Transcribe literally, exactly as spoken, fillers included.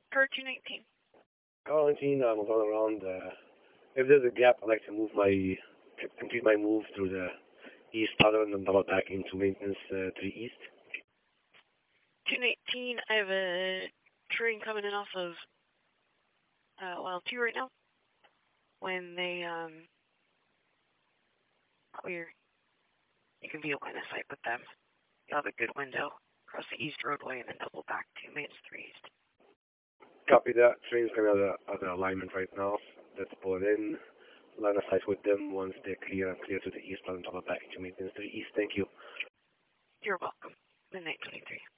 Car two nineteen. Quarantine, I'm going around. Uh, if there's a gap, I'd like to move my, complete my move through the east tunnel and then double back into maintenance uh, to the east. two nineteen, I have a train coming in off of uh, Wild two right now. When they um, clear, you can be a line of sight with them. You'll have a good window across the east roadway and then double back to maintenance three east. Copy that. Train's coming out of, out of alignment right now. Let's pull it in. Line of sight with them. Once they're clear, clear to the east, I'll double back to maintenance to the east. Thank you. You're welcome. Midnight twenty-three.